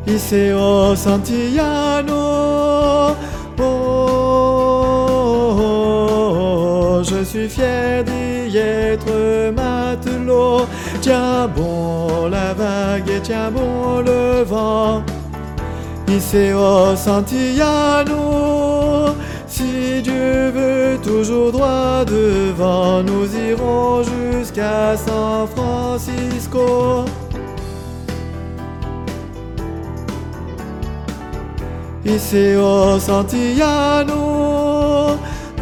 ici au Santillano. Oh, je suis fier d'y être matelot. Tiens bon la vague et tiens bon le vent, ici au Santillano. Si Dieu veut toujours droit devant, nous irons jusqu'à San Francisco. Ici au Santillano,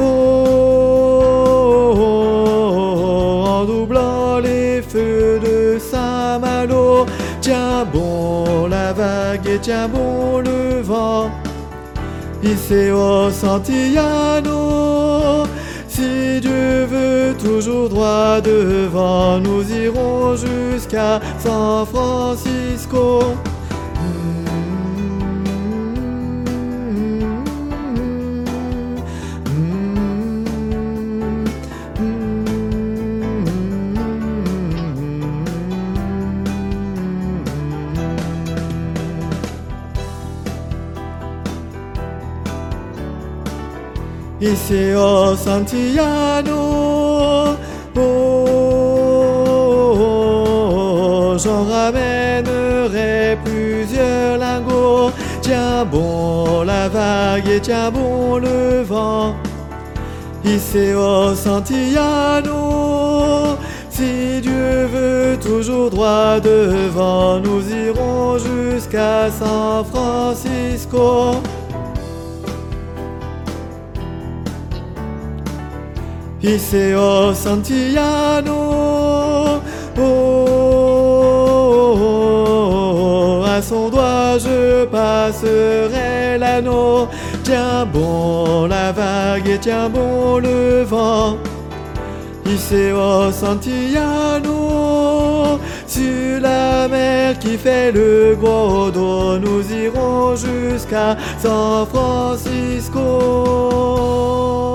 en doublant les feux de Saint-Malo. Tiens bon la vague et tiens bon le vent, ici au Santillano. Si Dieu veut toujours droit devant, nous irons jusqu'à San Francisco. Ici au Santillano, j'en ramènerai plusieurs lingots. Tiens bon la vague et tiens bon le vent, ici au Santillano. Si Dieu veut toujours droit devant, nous irons jusqu'à San Francisco. Ici au Santillano, à son doigt je passerai l'anneau. Tiens bon la vague et tiens bon le vent, ici au Santillano. Sur la mer qui fait le gros dos, nous irons jusqu'à San Francisco.